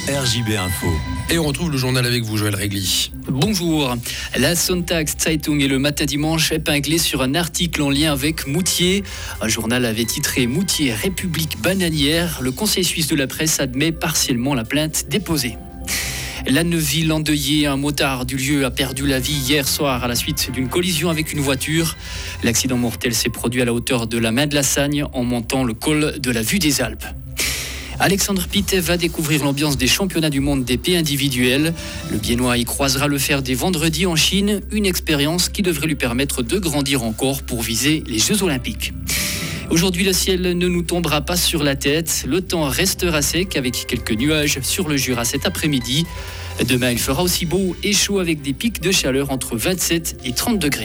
RJB Info. Et on retrouve le journal avec vous, Joël Régli. Bonjour. La Sonntagszeitung et le Matin Dimanche épinglés sur un article en lien avec Moutier. Un journal avait titré « Moutier, République bananière ». Le Conseil suisse de la presse admet partiellement la plainte déposée. La Neuville endeuillée, un motard du lieu a perdu la vie hier soir à la suite d'une collision avec une voiture. L'accident mortel s'est produit à la hauteur de la Main de la Sagne en montant le col de la Vue des Alpes. Alexandre Pittet va découvrir l'ambiance des championnats du monde d'épée individuels. Le Biennois y croisera le fer dès vendredi en Chine, une expérience qui devrait lui permettre de grandir encore pour viser les Jeux Olympiques. Aujourd'hui, le ciel ne nous tombera pas sur la tête. Le temps restera sec avec quelques nuages sur le Jura cet après-midi. Demain, il fera aussi beau et chaud avec des pics de chaleur entre 27 et 30 degrés.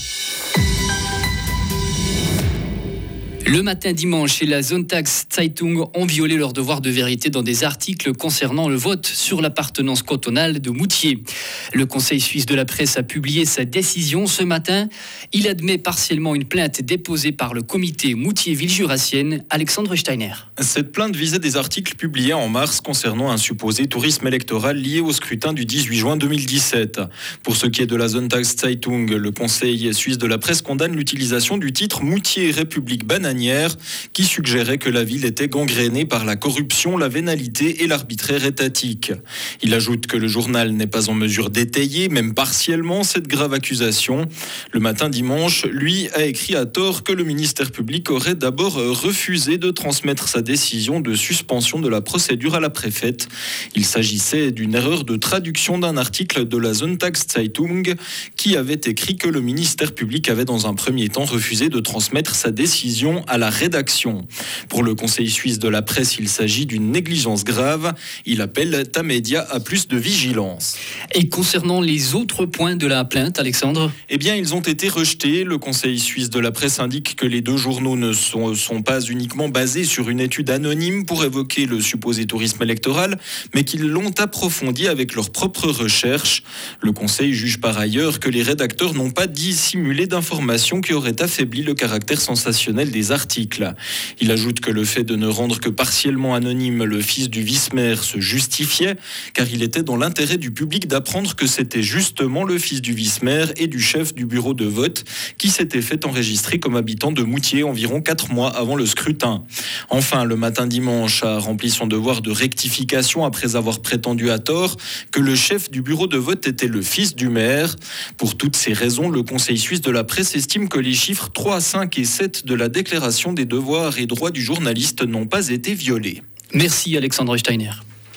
Le Matin Dimanche et la Sonntagszeitung ont violé leur devoir de vérité dans des articles concernant le vote sur l'appartenance cantonale de Moutier. Le Conseil suisse de la presse a publié sa décision ce matin. Il admet partiellement une plainte déposée par le comité Moutier-Ville Jurassienne. Alexandre Steiner. Cette plainte visait des articles publiés en mars concernant un supposé tourisme électoral lié au scrutin du 18 juin 2017. Pour ce qui est de la Sonntagszeitung, le Conseil suisse de la presse condamne l'utilisation du titre Moutier, République bananière, qui suggérait que la ville était gangrénée par la corruption, la vénalité et l'arbitraire étatique. Il ajoute que le journal n'est pas en mesure d'étayer, même partiellement, cette grave accusation. Le Matin Dimanche, lui, a écrit à tort que le ministère public aurait d'abord refusé de transmettre sa décision de suspension de la procédure à la préfète. Il s'agissait d'une erreur de traduction d'un article de la Sonntagszeitung qui avait écrit que le ministère public avait dans un premier temps refusé de transmettre sa décision à la rédaction. Pour le Conseil suisse de la presse, il s'agit d'une négligence grave. Il appelle Tamedia à plus de vigilance. Et concernant les autres points de la plainte, Alexandre ? Eh bien, ils ont été rejetés. Le Conseil suisse de la presse indique que les deux journaux ne sont pas uniquement basés sur une étude anonyme pour évoquer le supposé tourisme électoral, mais qu'ils l'ont approfondi avec leurs propres recherches. Le Conseil juge par ailleurs que les rédacteurs n'ont pas dissimulé d'informations qui auraient affaibli le caractère sensationnel des articles. Il ajoute que le fait de ne rendre que partiellement anonyme le fils du vice-maire se justifiait, car il était dans l'intérêt du public d'apprendre que c'était justement le fils du vice-maire et du chef du bureau de vote qui s'était fait enregistrer comme habitant de Moutier environ 4 mois avant le scrutin. Enfin, le Matin Dimanche a rempli son devoir de rectification après avoir prétendu à tort que le chef du bureau de vote était le fils du maire. Pour toutes ces raisons, le Conseil suisse de la presse estime que les chiffres 3, 5 et 7 de la déclaration des devoirs et droits du journaliste n'ont pas été violés. Merci Alexandre Steiner.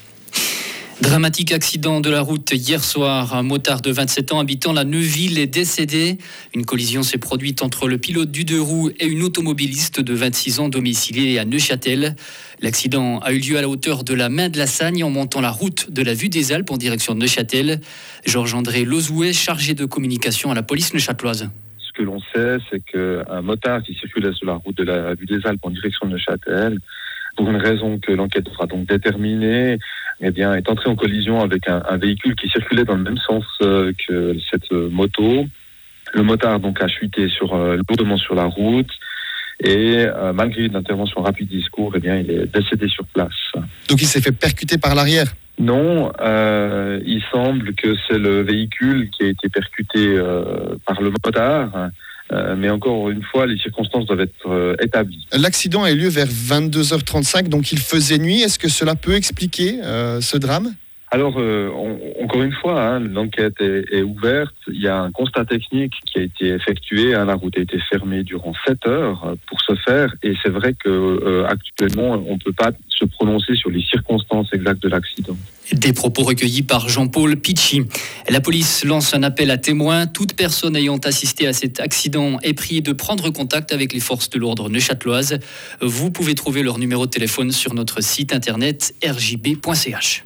Dramatique accident de la route hier soir. Un motard de 27 ans habitant la Neuville est décédé. Une collision s'est produite entre le pilote du 2 roues et une automobiliste de 26 ans domiciliée à Neuchâtel. L'accident a eu lieu à la hauteur de la Main de la Sagne en montant la route de la Vue des Alpes en direction de Neuchâtel. Georges-André Lozouet, chargé de communication à la police neuchâteloise. Ce que l'on sait, c'est qu'un motard qui circulait sur la route de la Vue des Alpes en direction de Neuchâtel, pour une raison que l'enquête devra donc déterminer, eh bien, est entré en collision avec un véhicule qui circulait dans le même sens que cette moto. Le motard donc a chuté lourdement sur la route et malgré une intervention rapide du secours, eh bien, il est décédé sur place. Donc il s'est fait percuter par l'arrière ? Non, il semble que c'est le véhicule qui a été percuté par le motard, mais encore une fois, les circonstances doivent être établies. L'accident a eu lieu vers 22h35, donc il faisait nuit. Est-ce que cela peut expliquer ce drame ? Alors, encore une fois, l'enquête est ouverte. Il y a un constat technique qui a été effectué. La route a été fermée durant 7 heures pour ce faire. Et c'est vrai qu'actuellement, on ne peut pas se prononcer sur les circonstances exactes de l'accident. Des propos recueillis par Jean-Paul Pichy. La police lance un appel à témoins. Toute personne ayant assisté à cet accident est priée de prendre contact avec les forces de l'ordre neuchâteloises. Vous pouvez trouver leur numéro de téléphone sur notre site internet rjb.ch.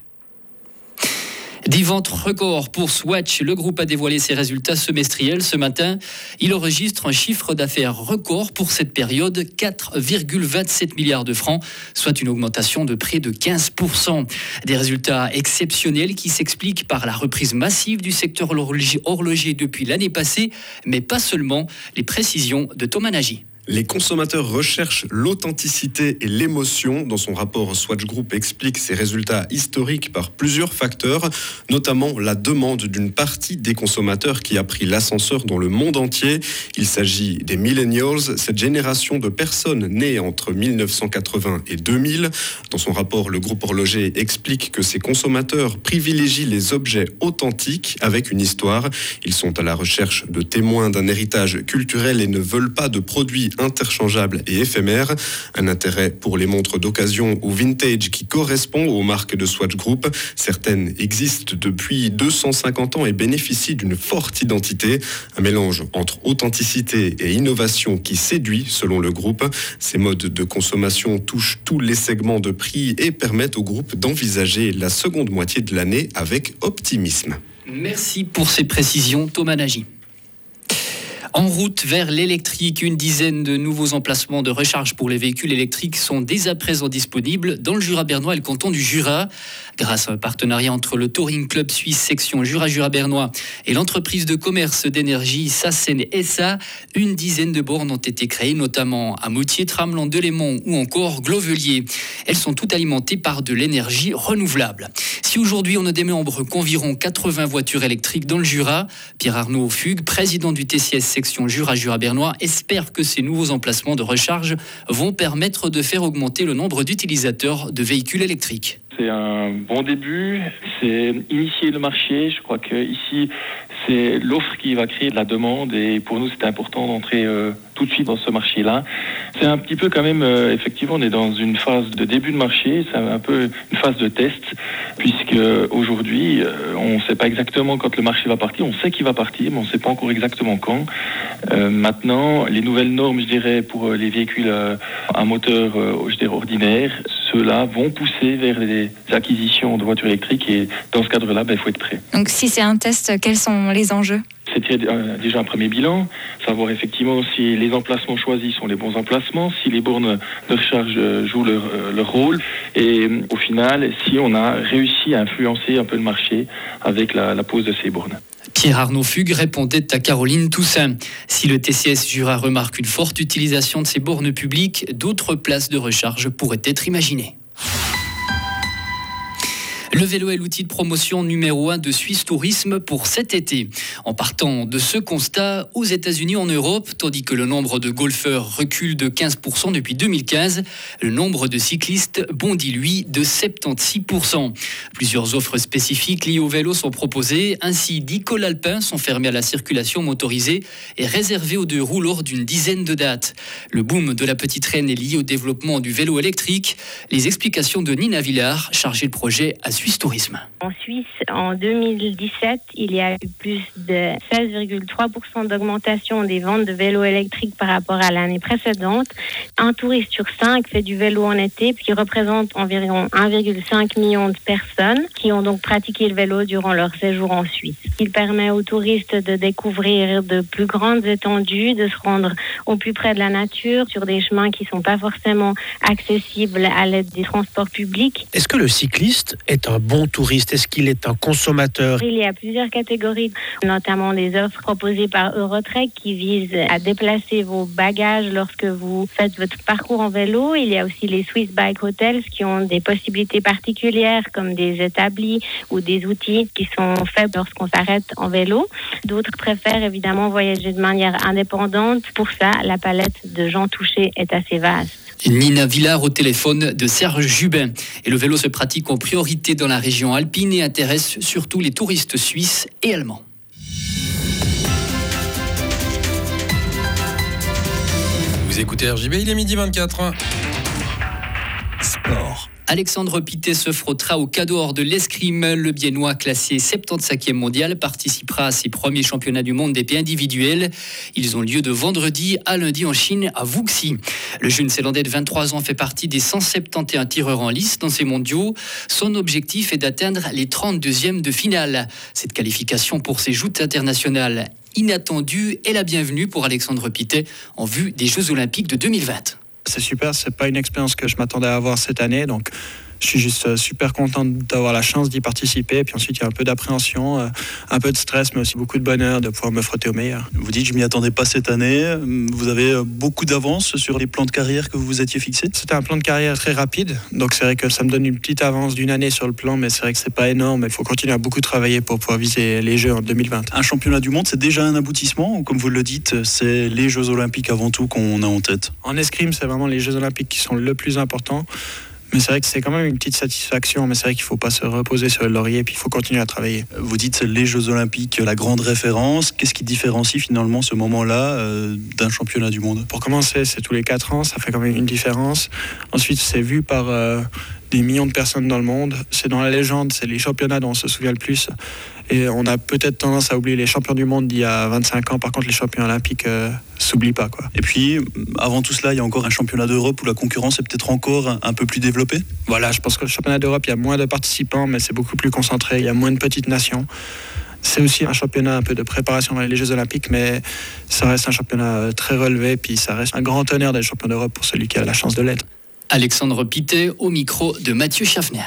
Des ventes records pour Swatch. Le groupe a dévoilé ses résultats semestriels ce matin. Il enregistre un chiffre d'affaires record pour cette période, 4,27 milliards de francs, soit une augmentation de près de 15%. Des résultats exceptionnels qui s'expliquent par la reprise massive du secteur horloger depuis l'année passée, mais pas seulement. Les précisions de Thomas Nagy. Les consommateurs recherchent l'authenticité et l'émotion. Dans son rapport, Swatch Group explique ses résultats historiques par plusieurs facteurs, notamment la demande d'une partie des consommateurs qui a pris l'ascenseur dans le monde entier. Il s'agit des millennials, cette génération de personnes nées entre 1980 et 2000. Dans son rapport, le groupe horloger explique que ces consommateurs privilégient les objets authentiques avec une histoire. Ils sont à la recherche de témoins d'un héritage culturel et ne veulent pas de produits interchangeables et éphémères. Un intérêt pour les montres d'occasion ou vintage qui correspond aux marques de Swatch Group. Certaines existent depuis 250 ans et bénéficient d'une forte identité. Un mélange entre authenticité et innovation qui séduit selon le groupe. Ces modes de consommation touchent tous les segments de prix et permettent au groupe d'envisager la seconde moitié de l'année avec optimisme. Merci pour ces précisions, Thomas Nagy. En route vers l'électrique, une dizaine de nouveaux emplacements de recharge pour les véhicules électriques sont dès à présent disponibles dans le Jura bernois et le canton du Jura. Grâce à un partenariat entre le Touring Club Suisse section Jura bernois et l'entreprise de commerce d'énergie Sassen SA, une dizaine de bornes ont été créées, notamment à Moutier, Tramelan, Delémont ou encore Glovelier. Elles sont toutes alimentées par de l'énergie renouvelable. Si aujourd'hui on ne dénombre qu'environ 80 voitures électriques dans le Jura, Pierre-Arnaud Fugue, président du TCS section Jura bernois, espère que ces nouveaux emplacements de recharge vont permettre de faire augmenter le nombre d'utilisateurs de véhicules électriques. C'est un bon début, c'est initier le marché. Je crois qu'ici, c'est l'offre qui va créer de la demande et pour nous, c'est important d'entrer tout de suite dans ce marché-là. C'est un petit peu quand même, effectivement, on est dans une phase de début de marché, c'est un peu une phase de test, puisque aujourd'hui, on ne sait pas exactement quand le marché va partir, on sait qu'il va partir, mais on ne sait pas encore exactement quand. Maintenant, les nouvelles normes, je dirais, pour les véhicules à moteur, je dirais, ordinaire, ceux-là vont pousser vers les acquisitions de voitures électriques et dans ce cadre-là, il faut être prêt. Donc si c'est un test, quels sont les enjeux ? C'était déjà un premier bilan, savoir effectivement si les emplacements choisis sont les bons emplacements, si les bornes de recharge jouent leur rôle et au final, si on a réussi à influencer un peu le marché avec la pose de ces bornes. Pierre-Arnaud Fugue répondait à Caroline Toussaint. Si le TCS Jura remarque une forte utilisation de ces bornes publiques, d'autres places de recharge pourraient être imaginées. Le vélo est l'outil de promotion numéro 1 de Suisse Tourisme pour cet été. En partant de ce constat, aux États-Unis, en Europe, tandis que le nombre de golfeurs recule de 15% depuis 2015, le nombre de cyclistes bondit, lui, de 76%. Plusieurs offres spécifiques liées au vélo sont proposées. Ainsi, 10 cols alpins sont fermés à la circulation motorisée et réservés aux deux roues lors d'une dizaine de dates. Le boom de la petite reine est lié au développement du vélo électrique. Les explications de Nina Villard, chargée de projet à Suisse Tourisme. En Suisse, en 2017, il y a eu plus de 16,3% d'augmentation des ventes de vélos électriques par rapport à l'année précédente. Un touriste sur 5 fait du vélo en été, ce qui représente environ 1,5 million de personnes qui ont donc pratiqué le vélo durant leur séjour en Suisse. Il permet aux touristes de découvrir de plus grandes étendues, de se rendre au plus près de la nature sur des chemins qui ne sont pas forcément accessibles à l'aide des transports publics. Est-ce que le cycliste est un bon touriste? Est-ce qu'il est un consommateur? Il y a plusieurs catégories, notamment des offres proposées par Eurotrek qui visent à déplacer vos bagages lorsque vous faites votre parcours en vélo. Il y a aussi les Swiss Bike Hotels qui ont des possibilités particulières comme des établis ou des outils qui sont faits lorsqu'on s'arrête en vélo. D'autres préfèrent évidemment voyager de manière indépendante. Pour ça, la palette de gens touchés est assez vaste. Nina Villard au téléphone de Serge Jubin. Et le vélo se pratique en priorité dans la région alpine et intéresse surtout les touristes suisses et allemands. Vous écoutez RJB, il est 12h24. Sport. Alexandre Pittet se frottera au cadeau hors de l'escrime. Le Biennois, classé 75e mondial, participera à ses premiers championnats du monde d'épée individuelle. Ils ont lieu de vendredi à lundi en Chine, à Wuxi. Le jeune Zélandais de 23 ans fait partie des 171 tireurs en lice dans ces mondiaux. Son objectif est d'atteindre les 32e de finale. Cette qualification pour ses joutes internationales inattendues est la bienvenue pour Alexandre Pittet en vue des Jeux Olympiques de 2020. C'est super, c'est pas une expérience que je m'attendais à avoir cette année, donc Je suis juste super content d'avoir la chance d'y participer. Et puis ensuite, il y a un peu d'appréhension, un peu de stress, mais aussi beaucoup de bonheur de pouvoir me frotter au meilleur. Vous dites, je m'y attendais pas cette année. Vous avez beaucoup d'avance sur les plans de carrière que vous vous étiez fixés? C'était un plan de carrière très rapide. Donc c'est vrai que ça me donne une petite avance d'une année sur le plan, mais c'est vrai que c'est pas énorme. Il faut continuer à beaucoup travailler pour pouvoir viser les Jeux en 2020. Un championnat du monde, c'est déjà un aboutissement, ou comme vous le dites, c'est les Jeux Olympiques avant tout qu'on a en tête? En escrime, c'est vraiment les Jeux Olympiques qui sont le plus important. Mais c'est vrai que c'est quand même une petite satisfaction, mais c'est vrai qu'il ne faut pas se reposer sur le laurier, puis il faut continuer à travailler. Vous dites c'est les Jeux Olympiques, la grande référence. Qu'est-ce qui différencie finalement ce moment-là d'un championnat du monde? Pour commencer, c'est tous les 4 ans, ça fait quand même une différence. Ensuite, c'est vu par des millions de personnes dans le monde. C'est dans la légende, c'est les championnats dont on se souvient le plus. Et on a peut-être tendance à oublier les champions du monde d'il y a 25 ans. Par contre, les champions olympiques s'oublient pas, quoi. Et puis, avant tout cela, il y a encore un championnat d'Europe où la concurrence est peut-être encore un peu plus développée? Voilà, je pense que le championnat d'Europe, il y a moins de participants, mais c'est beaucoup plus concentré. Il y a moins de petites nations. C'est aussi un championnat un peu de préparation dans les Jeux Olympiques, mais ça reste un championnat très relevé. Puis ça reste un grand honneur d'être champion d'Europe pour celui qui a la chance de l'être. Alexandre Pittet au micro de Mathieu Schaffner.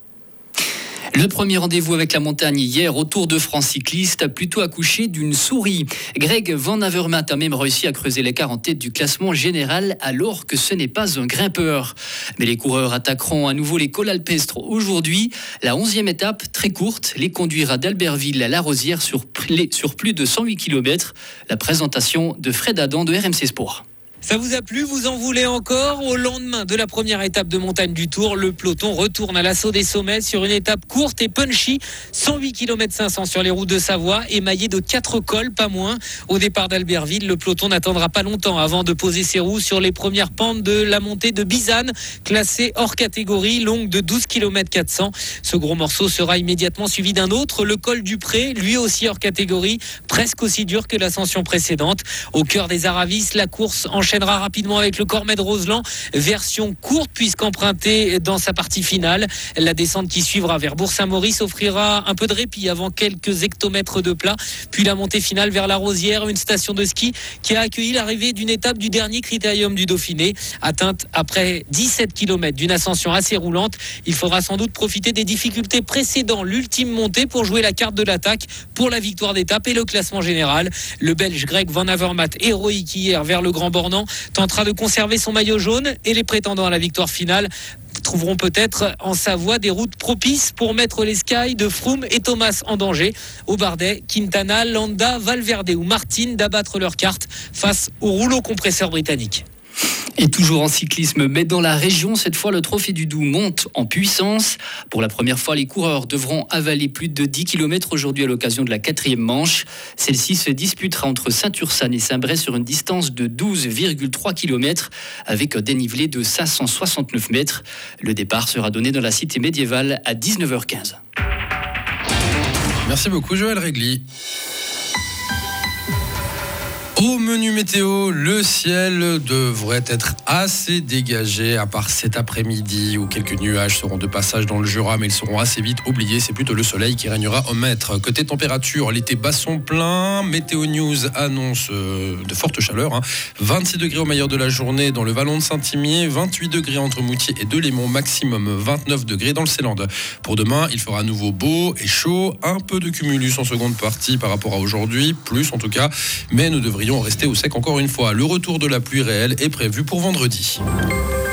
Le premier rendez-vous avec la montagne hier au Tour de France cycliste a plutôt accouché d'une souris. Greg Van Avermaet a même réussi à creuser l'écart en tête du classement général alors que ce n'est pas un grimpeur. Mais les coureurs attaqueront à nouveau les cols alpestres aujourd'hui. La 11e étape, très courte, les conduira d'Albertville à La Rosière sur plus de 108 km. La présentation de Fred Adam de RMC Sport. Ça vous a plu? Vous en voulez encore? Au lendemain de la première étape de montagne du Tour, le peloton retourne à l'assaut des sommets sur une étape courte et punchy. 108 km 500 sur les routes de Savoie, émaillé de 4 cols, pas moins. Au départ d'Albertville, le peloton n'attendra pas longtemps avant de poser ses roues sur les premières pentes de la montée de Bizane, classée hors catégorie, longue de 12 km 400. Ce gros morceau sera immédiatement suivi d'un autre, le col du Pré, lui aussi hors catégorie, presque aussi dur que l'ascension précédente. Au cœur des Aravis, la course enchaînera rapidement avec le Cormet de Roseland, version courte puisqu'empruntée dans sa partie finale. La descente qui suivra vers Bourg-Saint-Maurice offrira un peu de répit avant quelques hectomètres de plat, puis la montée finale vers La Rosière, une station de ski qui a accueilli l'arrivée d'une étape du dernier critérium du Dauphiné, atteinte après 17 km d'une ascension assez roulante. Il faudra sans doute profiter des difficultés précédant l'ultime montée pour jouer la carte de l'attaque pour la victoire d'étape et le classement général. Le Belge Greg Van Avermaet, héroïque hier vers le Grand Bornand, tentera de conserver son maillot jaune et les prétendants à la victoire finale trouveront peut-être en Savoie des routes propices pour mettre les Sky de Froome et Thomas en danger. Au Bardet, Quintana, Landa, Valverde ou Martin d'abattre leurs cartes face au rouleau compresseur britannique. Et toujours en cyclisme, mais dans la région, cette fois, le Trophée du Doubs monte en puissance. Pour la première fois, les coureurs devront avaler plus de 10 km aujourd'hui à l'occasion de la 4e manche. Celle-ci se disputera entre Saint-Ursanne et Saint-Bray sur une distance de 12,3 km avec un dénivelé de 569 mètres. Le départ sera donné dans la cité médiévale à 19h15. Merci beaucoup Joël Régli. Au menu météo, le ciel devrait être assez dégagé, à part cet après-midi où quelques nuages seront de passage dans le Jura, mais ils seront assez vite oubliés. C'est plutôt le soleil qui régnera au maître. Côté température, l'été bat son plein. Météo News annonce de fortes chaleurs. 26 degrés au meilleur de la journée dans le Vallon de Saint-Imier, 28 degrés entre Moutier et Delémont, maximum 29 degrés dans le Célande. Pour demain, il fera à nouveau beau et chaud. Un peu de cumulus en seconde partie par rapport à aujourd'hui, plus en tout cas, mais nous devrions rester au sec encore une fois. Le retour de la pluie réelle est prévu pour vendredi.